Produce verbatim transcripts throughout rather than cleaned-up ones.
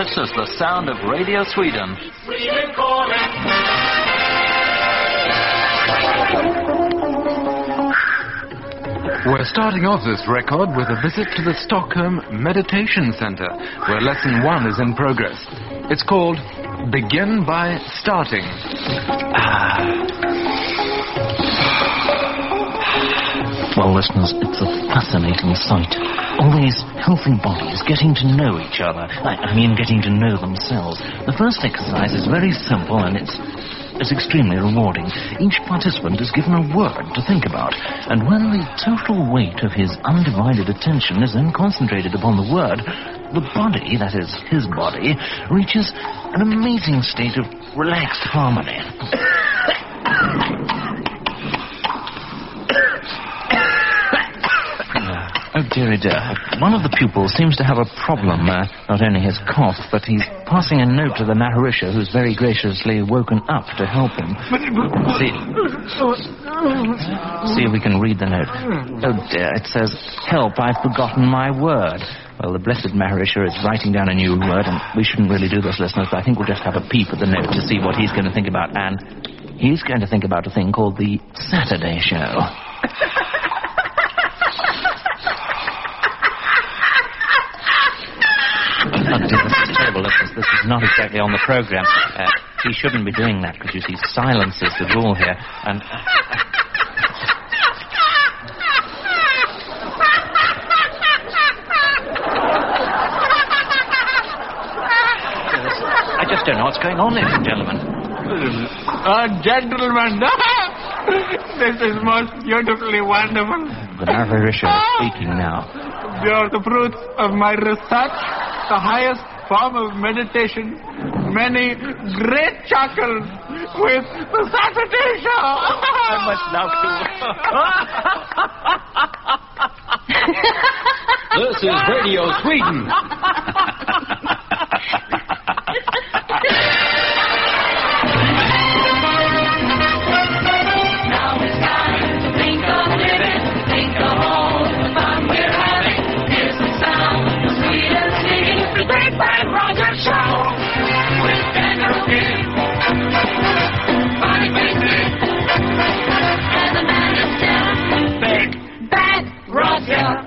This is the sound of Radio Sweden. Sweden calling. We're starting off this record with a visit to the Stockholm Meditation Center, where lesson one is in progress. It's called Begin by Starting. Well, listeners, it's a fascinating sight. All these healthy bodies getting to know each other. I, I mean, getting to know themselves. The first exercise is very simple, and it's It's extremely rewarding. Each participant is given a word to think about, and when the total weight of his undivided attention is then concentrated upon the word, the body, that is, his body, reaches an amazing state of relaxed harmony. Oh, dearie dear. One of the pupils seems to have a problem. Uh, not only his cough, but he's passing a note to the Maharisha, who's very graciously woken up to help him. See, see if we can read the note. Oh, dear, it says, "Help, I've forgotten my word." Well, the blessed Maharisha is writing down a new word, and we shouldn't really do this, listeners, but I think we'll just have a peep at the note to see what he's going to think about. And he's going to think about a thing called the Saturday Show. Oh, dear, this is terrible. This is, this is not exactly on the program. Uh, he shouldn't be doing that, because you see, silence is the rule here. And uh, I just don't know what's going on, ladies and gentlemen. Oh, gentlemen, this is most beautifully wonderful. The Maharisha is speaking now. You're the fruit of my research, the highest form of meditation. Many great chuckles with the Saturday Show. I must now do. This is Radio Sweden. Now it's time to think of living, think of all the fun we're having. Here's the sound of Sweden singing the Great Band Roger Show. With Daniel King, Bonnie Basie, and the man himself, Big Band Roger.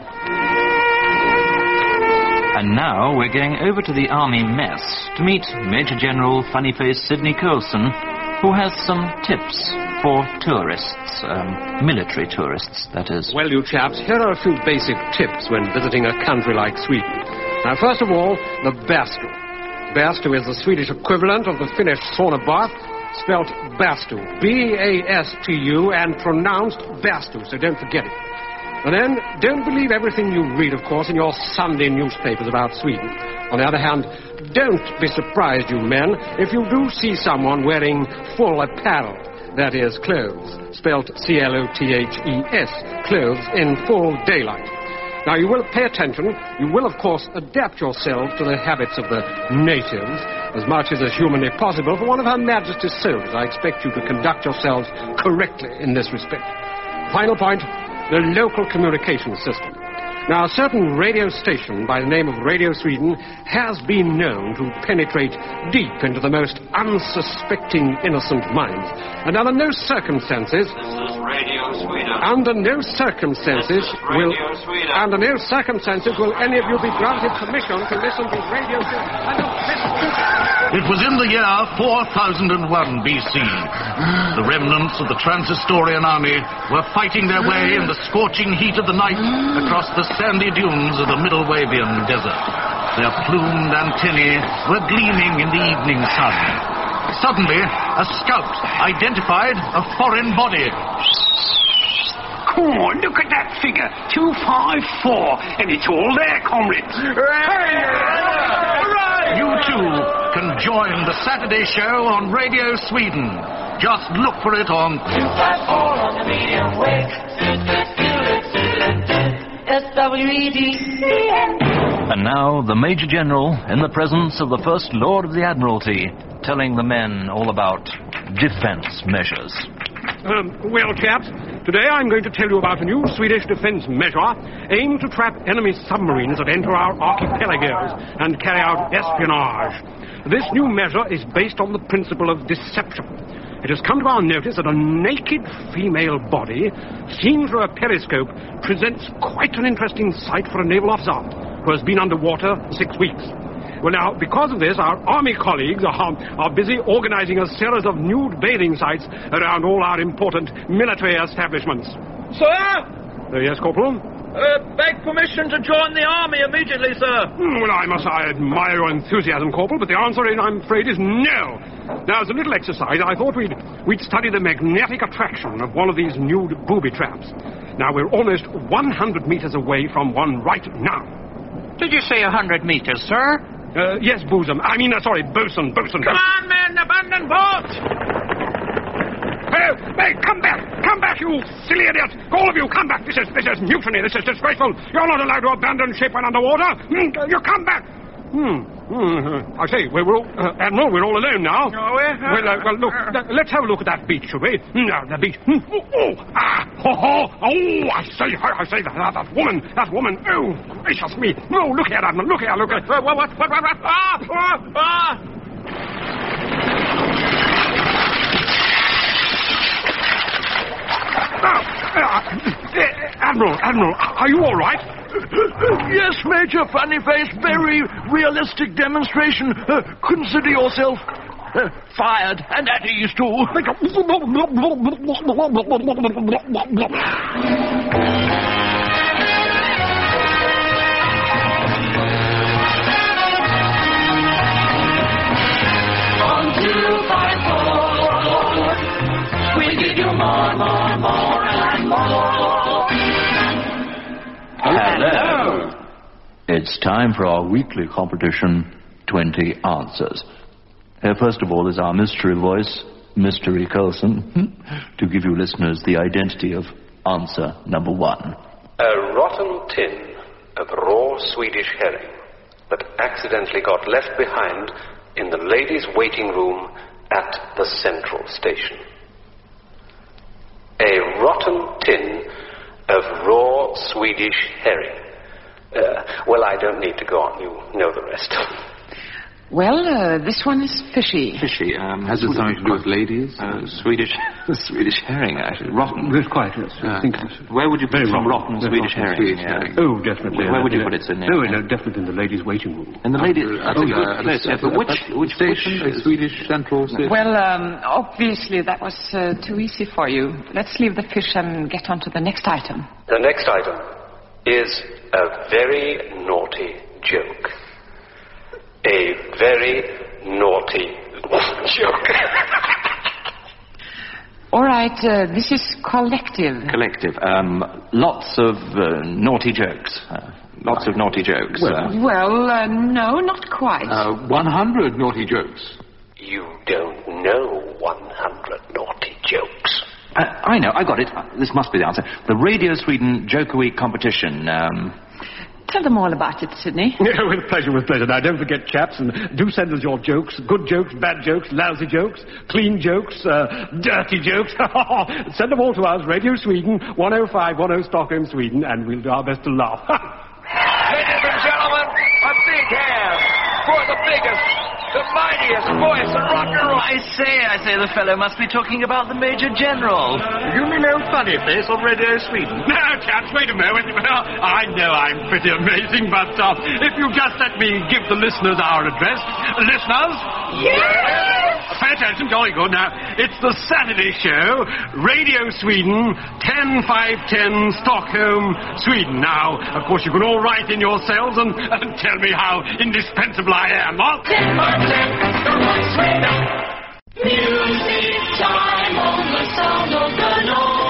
And now we're going over to the Army Mess to meet Major General Funny-Face Sidney Colson, who has some tips for tourists, um, military tourists, that is. Well, you chaps, here are a few basic tips when visiting a country like Sweden. Now, first of all, the bastu. Bastu is the Swedish equivalent of the Finnish sauna bath, spelt bastu, B A S T U, and pronounced bastu, so don't forget it. And then, don't believe everything you read, of course, in your Sunday newspapers about Sweden. On the other hand, don't be surprised, you men, if you do see someone wearing full apparel, that is, clothes, spelt C L O T H E S, clothes in full daylight. Now, you will pay attention. You will, of course, adapt yourself to the habits of the natives as much as is humanly possible. For one of Her Majesty's soldiers, I expect you to conduct yourselves correctly in this respect. Final point, the local communication system. Now, a certain radio station by the name of Radio Sweden has been known to penetrate deep into the most unsuspecting innocent minds. And under no circumstances... This is Radio Sweden. Under no circumstances will... Sweden. Under no circumstances will any of you be granted permission to listen to Radio Sweden. I don't listen to... It was in the year four thousand one B C. The remnants of the Transistorian army were fighting their way in the scorching heat of the night across the sandy dunes of the Middlewavian Desert. Their plumed antennae were gleaming in the evening sun. Suddenly, a scout identified a foreign body. Oh, look at that figure, two five four, and it's all there, comrades. You too can join the Saturday Show on Radio Sweden. Just look for it on two five four on the medium wave. S W E D C N. And now the Major General, in the presence of the First Lord of the Admiralty, telling the men all about defense measures. Um, well, chaps, Today I'm going to tell you about a new Swedish defense measure aimed to trap enemy submarines that enter our archipelagos and carry out espionage. This new measure is based on the principle of deception. It has come to our notice that a naked female body, seen through a periscope, presents quite an interesting sight for a naval officer who has been underwater for six weeks. Well, now, because of this, our army colleagues are, are busy organizing a series of nude bathing sites around all our important military establishments. Sir? Uh, yes, Corporal? Uh, beg permission to join the army immediately, sir. Hmm, well, I must I admire your enthusiasm, Corporal, but the answer, I'm afraid, is no. Now, as a little exercise, I thought we'd, we'd study the magnetic attraction of one of these nude booby traps. Now, we're almost one hundred meters away from one right now. Did you say one hundred meters, sir? Uh, yes, bosom. I mean, uh, sorry, bosun, bosun. Come on, men, abandon boat! Hey, hey, come back! Come back, you silly idiot! All of you, come back! This is this is mutiny. This is disgraceful. You're not allowed to abandon ship when underwater. Mm, you come back. Hmm. Mm, I say, we're all, uh, Admiral, we're all alone now. Are we? Well, uh, well, look, uh, let's have a look at that beach, shall we? No, the beach. Mm, oh, oh, ah, oh, oh, oh, I say, I, I say, that, that, that woman, that woman, oh, gracious me. No, look here, Admiral, look here, look here. Uh, what, what, what, what, what, ah, ah, ah. Uh, uh, Admiral, Admiral, are you all right? Yes, Major Funnyface, very realistic demonstration. Uh, consider yourself uh, fired, and at ease too. One, two, five, four. We give you more, more, more, and more. Hello. It's time for our weekly competition, twenty Answers. Here, first of all, is our mystery voice, Mystery Coulson, to give you listeners the identity of answer number one. A rotten tin of raw Swedish herring that accidentally got left behind in the ladies' waiting room at the central station. A rotten tin of raw Swedish herring. Uh, well, I don't need to go on. You know the rest. Well, uh, this one is fishy. Fishy. Um, Has it something to do with ladies? Uh, Swedish, Swedish herring, actually. Rotten. Yes, quite, yes. Uh, I think where would you put very some rotten, rotten very Swedish rotten herring? Swedish Yeah. herring. Oh, definitely. Where, where would you uh, put it, Sydney? Oh, no, definitely in the ladies' waiting room. In the ladies... That's oh, a good yeah. place. Yeah, but which, which station? fish? A Swedish central station? Well, um, obviously that was uh, too easy for you. Let's leave the fish and get on to the next item. The next item is a very naughty joke. A very naughty joke. All right, uh, this is collective. Collective. Um, lots of uh, naughty jokes. Uh, lots of naughty jokes. Well, uh, Well, uh, no, not quite. Uh, one hundred naughty jokes. You don't know one hundred naughty jokes. uh, I know, I got it. Uh, This must be the answer. The Radio Sweden Joker Week competition. Um, Tell them all about it, Sydney. Yeah, with pleasure, with pleasure. Now, don't forget, chaps, and do send us your jokes. Good jokes, bad jokes, lousy jokes, clean jokes, uh, dirty jokes. Send them all to us, Radio Sweden, one oh five one oh Stockholm, Sweden, and we'll do our best to laugh. Ladies and gentlemen, a big hand for the biggest, the mightiest voice in rock and roll. I say, I say, the fellow must be talking about the Major General. You mean old funny face on Radio Sweden? No, chaps, wait a moment. Well, I know I'm pretty amazing, but uh, if you just let me give the listeners our address. Listeners? Yes! Pay attention, jolly good. Now, it's the Saturday show, Radio Sweden, ten five ten Stockholm, Sweden. Now, of course, you can all write in yourselves and, and tell me how indispensable I am, huh? ten five ten Stockholm, Sweden. Music time on the sound of the north.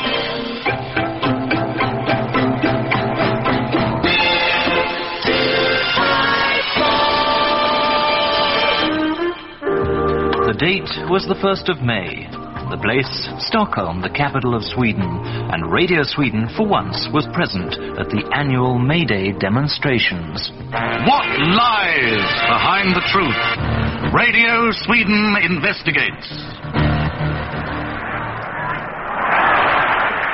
the date was the first of May. The place, Stockholm, the capital of Sweden, and Radio Sweden, for once, was present at the annual May Day demonstrations. What lies behind the truth? Radio Sweden investigates.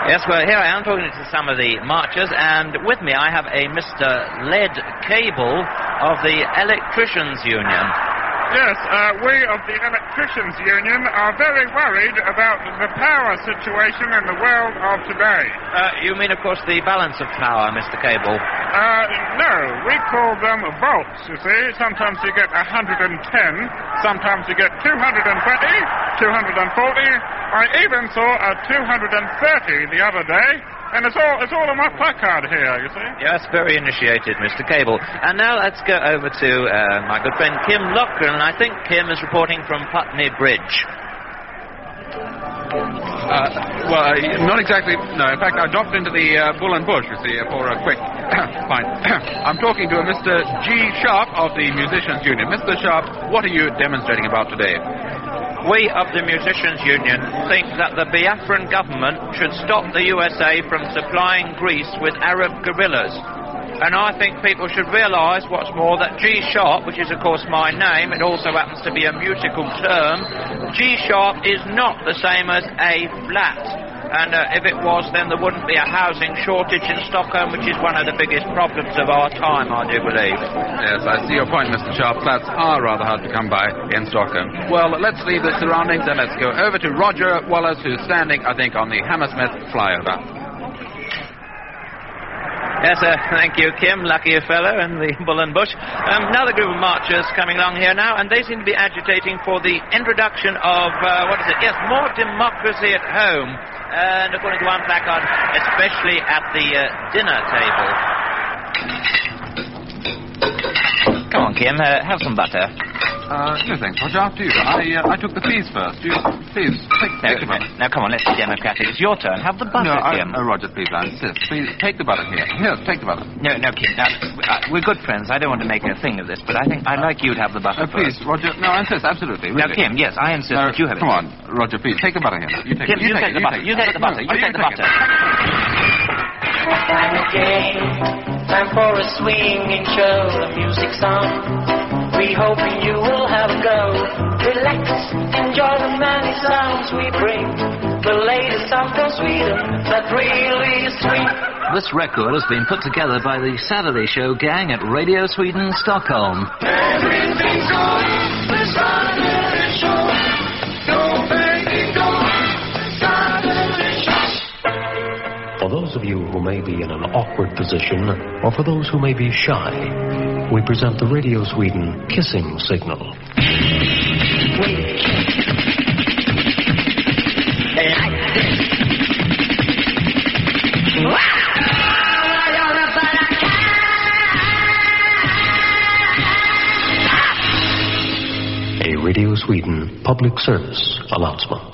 Yes, well, here I am talking to some of the marchers, and with me I have a Mister Led Cable of the Electricians Union. Yes, uh, we of the Electricians Union are very worried about the power situation in the world of today. Uh, you mean, of course, the balance of power, Mister Cable? Uh, no, we call them volts, you see. Sometimes you get one hundred ten, sometimes you get two hundred twenty, two hundred forty. I even saw a two hundred thirty the other day. And it's all, it's all on my placard here, you see. Yes, very initiated, Mister Cable. And now let's go over to uh, my good friend Kim Lochran, and I think Kim is reporting from Putney Bridge. Uh, well, uh, not exactly. No, in fact, I dropped into the uh, Bull and Bush, you see, for a quick pint. I'm talking to a Mister G. Sharp of the Musicians Union. Mister Sharp, what are you demonstrating about today? We of the Musicians Union think that the Biafran government should stop the U S A from supplying Greece with Arab guerrillas. And I think people should realise, what's more, that G-sharp, which is of course my name, it also happens to be a musical term, G-sharp is not the same as A-flat. And uh, if it was, then there wouldn't be a housing shortage in Stockholm, which is one of the biggest problems of our time, I do believe. Yes, I see your point, Mister Sharp. Flats are rather hard to come by in Stockholm. Well, let's leave the surroundings and let's go over to Roger Wallace, who's standing, I think, on the Hammersmith flyover. Yes, sir. Thank you, Kim. Lucky fellow and the Bull and Bush. Um, another group of marchers coming along here now, and they seem to be agitating for the introduction of, uh, what is it? Yes, more democracy at home. And according to one placard, especially at the uh, dinner table. Come on, Kim, uh, have some butter. Uh, no thanks, Roger. After you. I, uh, I took the fees first. You, please, take, no, take the butter. Now, come on, let's be democratic. It's your turn. Have the butter, no, I, Kim. Uh, Roger, please, I insist. Please, take the butter here. Here, take the butter. No, no, Kim. Now, uh, we're good friends. I don't want to make a thing of this, but I think I'd like you to have the butter uh, Please, first. Roger. No, I insist, absolutely. Really. Now, Kim, yes, I insist no, that you have it. Come on, Roger, please, take the butter here. You take Kim, it. You, you take, take the butter. You take the butter. You take the butter. Time again, time for a swinging show, a music song. We hope you will have a go. Relax, enjoy the many sounds we bring. The latest sound from Sweden, that really is sweet. This record has been put together by the Saturday Show gang at Radio Sweden, Stockholm. Everything's good, the Saturday Show. Go baby, go, the Saturday Show. For those of you who may be in an awkward position, or for those who may be shy, we present the Radio Sweden kissing signal. A Radio Sweden public service announcement.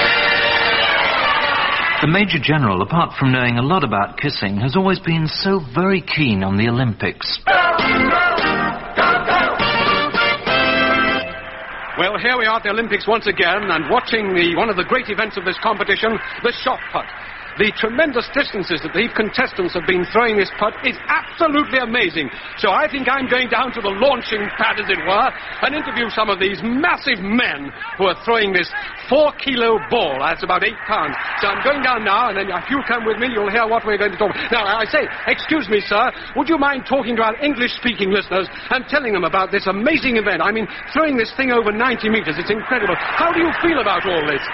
The Major General, apart from knowing a lot about kissing, has always been so very keen on the Olympics. Well, here we are at the Olympics once again, and watching the one of the great events of this competition, the shot put. The tremendous distances that the contestants have been throwing this putt is absolutely amazing. So I think I'm going down to the launching pad, as it were, and interview some of these massive men who are throwing this four-kilo ball. That's about eight pounds. So I'm going down now, and then if you'll come with me, you'll hear what we're going to talk about. Now, I say, excuse me, sir, would you mind talking to our English-speaking listeners and telling them about this amazing event? I mean, throwing this thing over ninety meters, it's incredible. How do you feel about all this?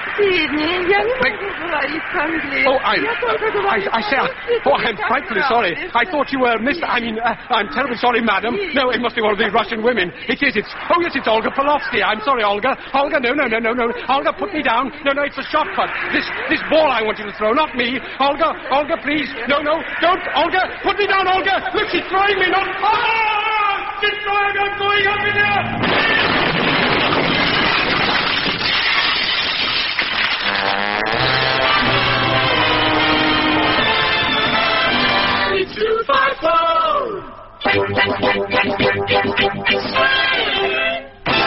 Oh, I, I, I say, oh, I'm frightfully sorry. I thought you were Mister I mean, uh, I'm terribly sorry, madam. No, it must be one of these Russian women. It is, it's, oh yes, it's Olga Polovsky. I'm sorry, Olga. Olga, no, no, no, no, no. Olga, put me down. No, no, it's a shot put. This, this ball I want you to throw, not me. Olga, Olga, please. No, no, don't. Olga, put me down, Olga. Look, she's throwing me, not, oh, she's throwing, I'm going up in there. Two, five, four.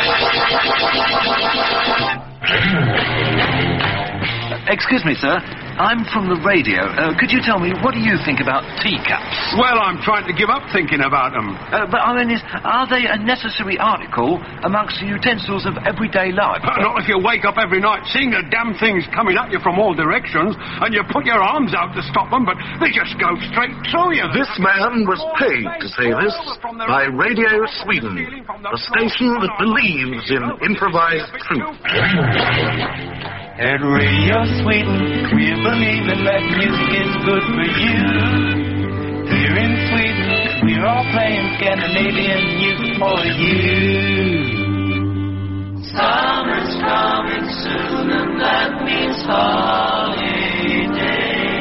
Excuse me, sir. I'm from the radio. Uh, could you tell me, what do you think about teacups? Well, I'm trying to give up thinking about them. Uh, but I mean, is, are they a necessary article amongst the utensils of everyday life? Not if you wake up every night seeing the damn things coming at you from all directions, and you put your arms out to stop them, but they just go straight through you. This man was paid to say this by Radio Sweden, a station that believes in improvised truth. At Radio Sweden, we believe in that music is good for you. Here in Sweden, we're all playing Scandinavian music for you. Summer's coming soon, and that means holidays.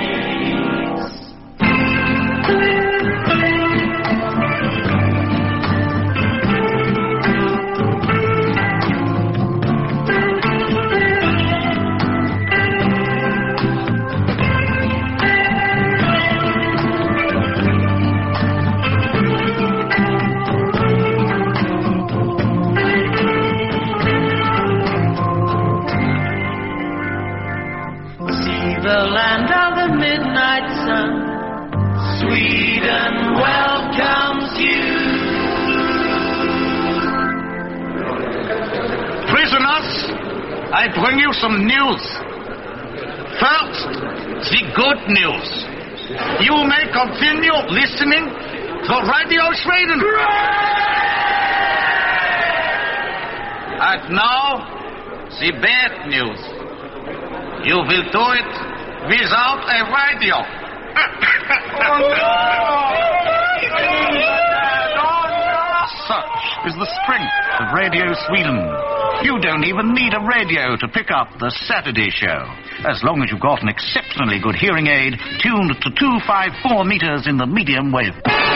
The land of the midnight sun, Sweden welcomes you. Prisoners, I bring you some news. First, the good news. You may continue listening to Radio Sweden. And now, the bad news. You will do it without a radio. Such is the strength of Radio Sweden. You don't even need a radio to pick up the Saturday show, as long as you've got an exceptionally good hearing aid tuned to two fifty-four meters in the medium wave.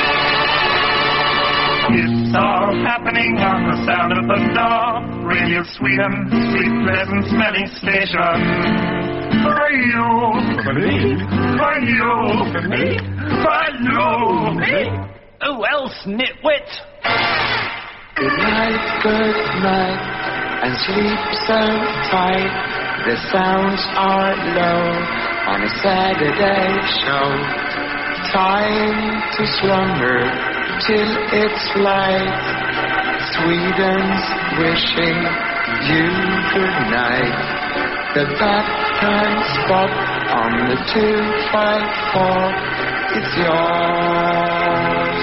It's all happening on the sound of the door. Radio Sweden, sweet, pleasant, smelling station. Radio, radio, radio. Who else, nitwit? Good night, good night, and sleep so tight. The sounds are low on a Saturday show. Time to slumber till it's light. Sweden's wishing you good night. The back time spot on the two five four is yours.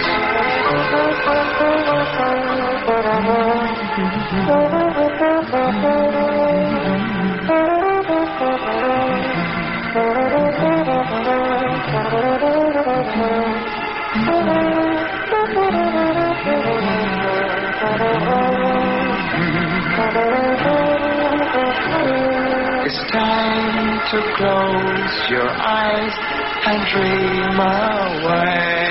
It's time to close your eyes and dream away.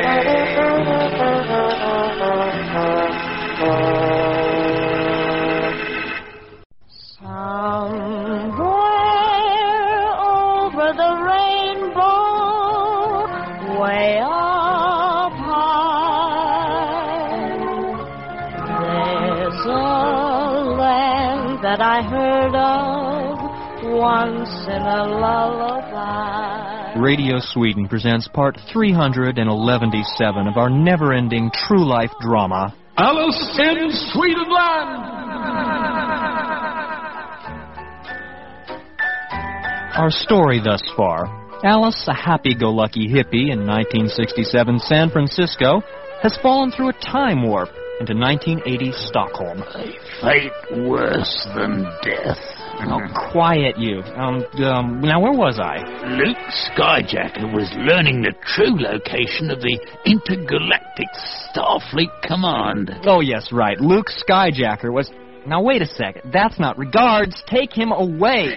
Somewhere over the rainbow, way up high, there's a land that I heard of once in a lullaby. Radio Sweden presents part three hundred eleven of our never-ending true life drama, Alice in Swedenland! Our story thus far: Alice, a happy-go-lucky hippie in nineteen sixty-seven San Francisco, has fallen through a time warp into nineteen eighty Stockholm. A fate worse than death. Oh, quiet you. Um, um, now where was I? Luke Skyjacker was learning the true location of the Intergalactic Starfleet Command. Oh, yes, right. Luke Skyjacker was... Now, wait a second. That's not regards. Take him away.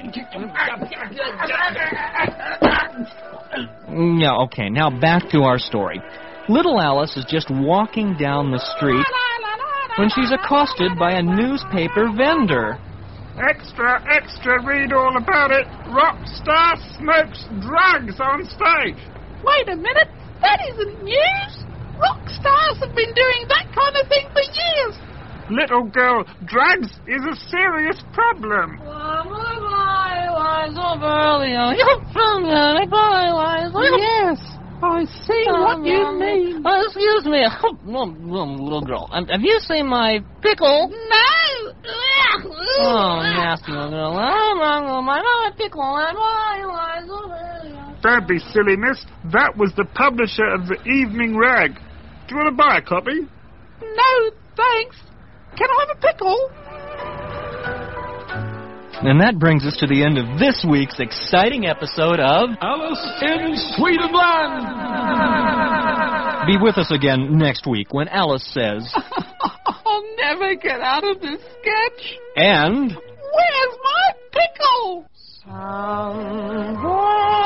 No, okay, now back to our story. Little Alice is just walking down the street when she's accosted by a newspaper vendor. Extra, extra, read all about it. Rockstar smokes drugs on stage. Wait a minute, that isn't news. Rock stars have been doing that kind of thing for years. Little girl, drugs is a serious problem. Why, why, why, Eliza Berlioz. You're from Eliza. Yes, I see what you mean. Oh, excuse me, little girl. Have you seen my pickle? No. Oh, nasty little girl. I'm wrong, my my pickle. I'm Eliza Berlioz. Don't be silly, miss. That was the publisher of the Evening Rag. Do you want to buy a copy? No, thanks. Can I have a pickle? And that brings us to the end of this week's exciting episode of Alice in Swedenland. Be with us again next week when Alice says, I'll never get out of this sketch. And where's my pickle? Somewhere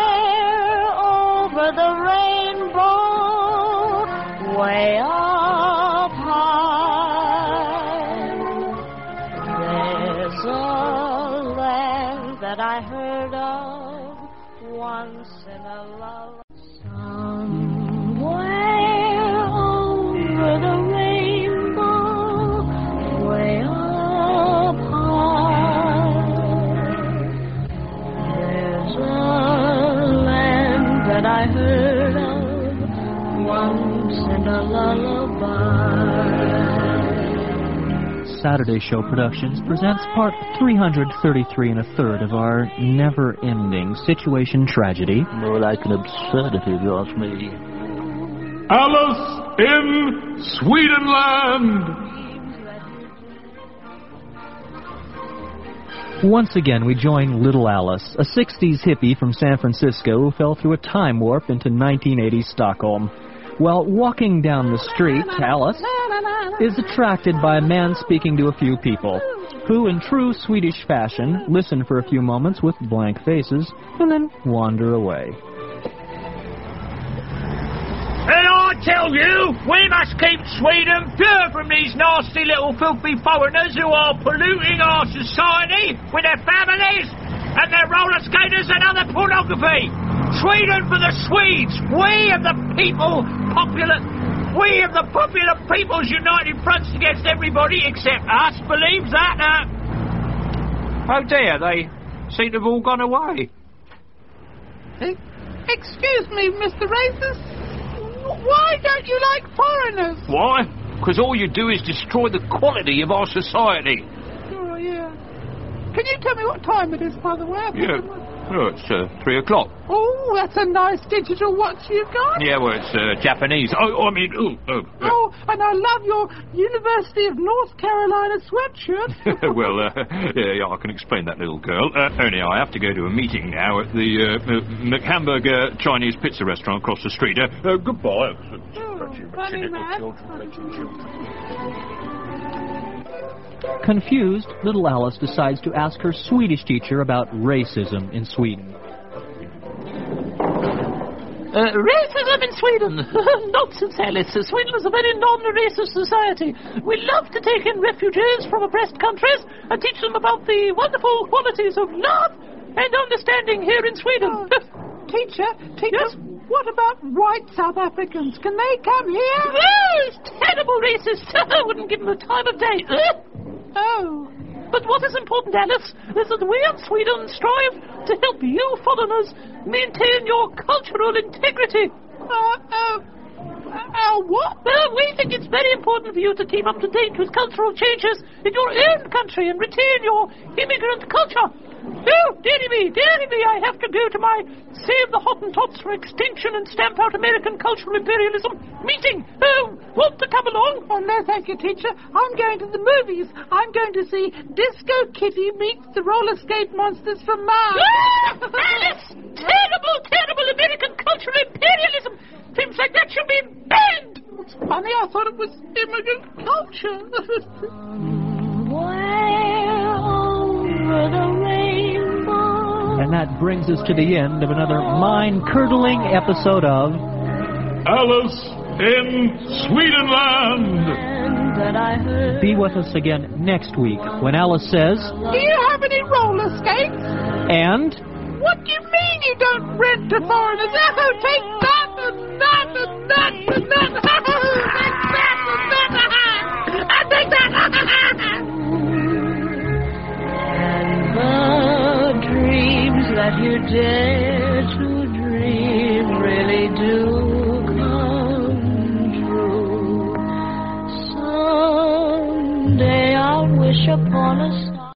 over the rainbow, way up high, there's a land that I heard of once in a lullaby. Somewhere over the rainbow, way up high, there's a land that I heard of once in a lullaby. Saturday Show Productions presents part three hundred thirty-three and a third of our never-ending situation tragedy. More like an absurdity, if you ask me. Alice in Swedenland. Once again, we join Little Alice, a sixties hippie from San Francisco who fell through a time warp into nineteen eighties Stockholm. While walking down the street, Alice is attracted by a man speaking to a few people, who, in true Swedish fashion, listen for a few moments with blank faces, and then wander away. And I tell you, we must keep Sweden pure from these nasty little filthy foreigners who are polluting our society with their families and their roller skaters and other pornography. Sweden for the Swedes. We of the people, popular, we of the popular people's united fronts against everybody except us. Believes that? Uh... Oh dear, they seem to have all gone away. Excuse me, Mister Racist. Why don't you like foreigners? Why? Because all you do is destroy the quality of our society. Oh, yeah. Can you tell me what time it is, by the way? Yeah. Oh, it's uh, three o'clock. Oh, that's a nice digital watch you've got. Yeah, well, it's uh, Japanese. Oh, I mean, oh, oh. Uh. Oh, and I love your University of North Carolina sweatshirt. Well, uh, yeah, yeah, I can explain that, little girl. Uh, only I have to go to a meeting now at the uh, McHamburg uh, Chinese pizza restaurant across the street. Uh, uh, goodbye. Oh, funny man. Confused, little Alice decides to ask her Swedish teacher about racism in Sweden. Uh, racism in Sweden? Nonsense, Alice. Sweden is a very non-racist society. We love to take in refugees from oppressed countries and teach them about the wonderful qualities of love and understanding here in Sweden. Oh, teacher, teacher, yes? What about white South Africans? Can they come here? Oh, it's terrible racist. I wouldn't give them the time of day. Oh. But what is important, Alice, is that we in Sweden strive to help you foreigners maintain your cultural integrity. Uh, uh, uh, what? Well, we think it's very important for you to keep up to date with cultural changes in your own country and retain your immigrant culture. Oh, dearie me, dearie me, I have to go to my Save the Hottentots for Extinction and Stamp Out American Cultural Imperialism meeting. Oh, want to come along? Oh, no, thank you, teacher. I'm going to the movies. I'm going to see Disco Kitty meets the roller skate monsters from Mars. Ah, Alice! Terrible, terrible American cultural imperialism! Things like that should be banned! It's funny, I thought it was immigrant culture. Where over the rainbow. And that brings us to the end of another mind-curdling episode of Alice in Swedenland. Be with us again next week when Alice says, do you have any roller skates? And? What do you mean you don't rent to foreigners? Oh, take that and that and that and that. Oh, take that and that. I take that. And the dreams Someday I'll wish upon a star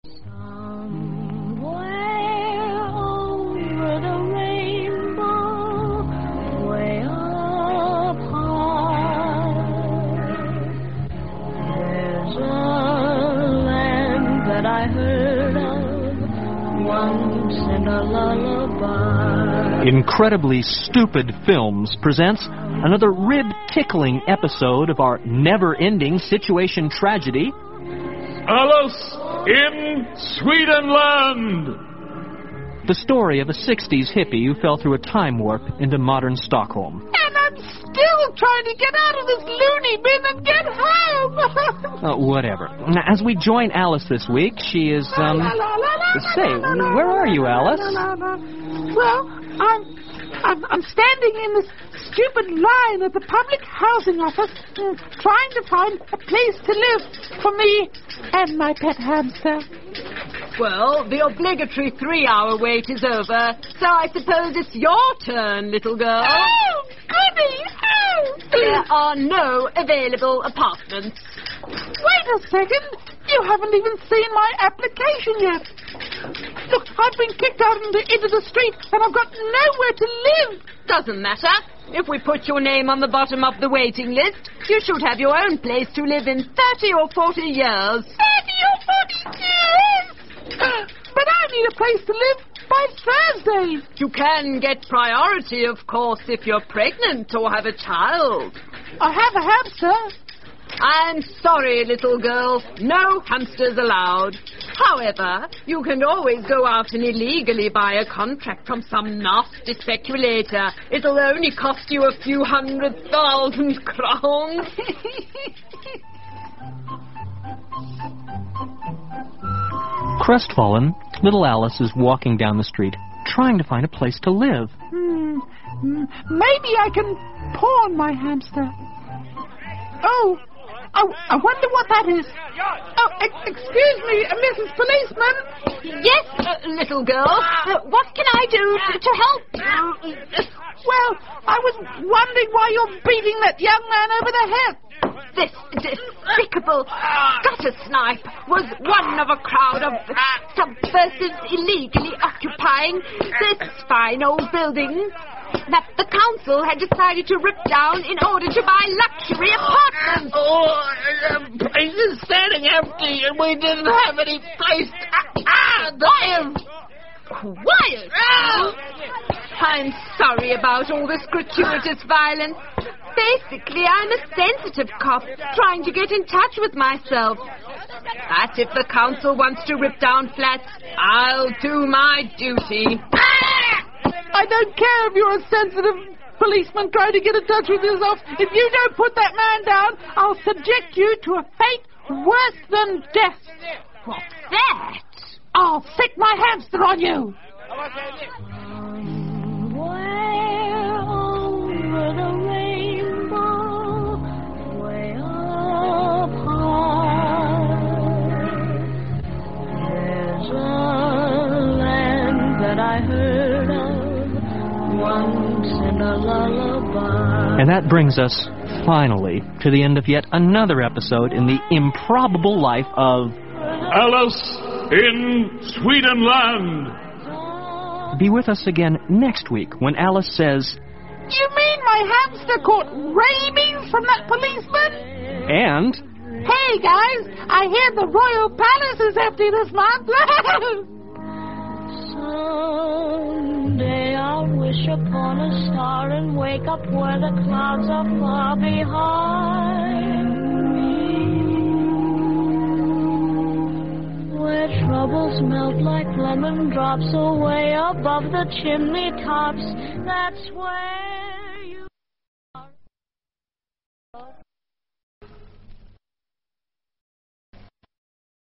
somewhere over the rainbow, way up high. There's a land that I heard of once in a lullaby. Incredibly Stupid Films presents another rib-tickling episode of our never-ending situation tragedy, Alice in Swedenland! The story of a sixties hippie who fell through a time warp into modern Stockholm. And I'm still trying to get out of this loony bin and get home. Uh, whatever. Now, as we join Alice this week, she is, um... Say, where are you, Alice? Well, I'm... I'm, I'm standing in this stupid line at the public housing office, mm, trying to find a place to live for me and my pet hamster. Well, the obligatory three-hour wait is over, so I suppose it's your turn, little girl. Oh, goody! Oh. There are no available apartments. Wait a second. You haven't even seen my application yet. Look, I've been kicked out into, into the street, and I've got nowhere to live. Doesn't matter. If we put your name on the bottom of the waiting list, you should have your own place to live in thirty or forty years. thirty or forty years? But I need a place to live by Thursday. You can get priority, of course, if you're pregnant or have a child. I have a hamster. I'm sorry, little girl. No hamsters allowed. However, you can always go out and illegally buy a contract from some nasty speculator. It'll only cost you a few hundred thousand crowns. Crestfallen, little Alice is walking down the street, trying to find a place to live. Hmm. Maybe I can pawn my hamster. Oh. Oh, I wonder what that is. Oh, e- excuse me, uh, Missus Policeman. Yes, uh, little girl. Uh, what can I do to, to help? Well, I was wondering why you're beating that young man over the head. This despicable gutter snipe was one of a crowd of subversives illegally occupying this fine old building that the council had decided to rip down in order to buy luxury apartments. Oh, the place is standing empty and we didn't have any place. Ah, quiet! Quiet! I'm sorry about all this gratuitous violence. Basically, I'm a sensitive cop trying to get in touch with myself. But if the council wants to rip down flats, I'll do my duty. I don't care if you're a sensitive policeman trying to get in touch with yourself. If you don't put that man down, I'll subject you to a fate worse than death. What's that? I'll sick my hamster on you. Somewhere over the rainbow, way up high, there's a land that I heard of once in a lullaby. And that brings us, finally, to the end of yet another episode in the improbable life of Alice in Swedenland. Be with us again next week when Alice says, You mean my hamster caught rabies from that policeman? And... Hey, guys, I hear the Royal Palace is empty this month. Someday I'll wish upon a star and wake up where the clouds are far behind me, where troubles melt like lemon drops away above the chimney tops. That's where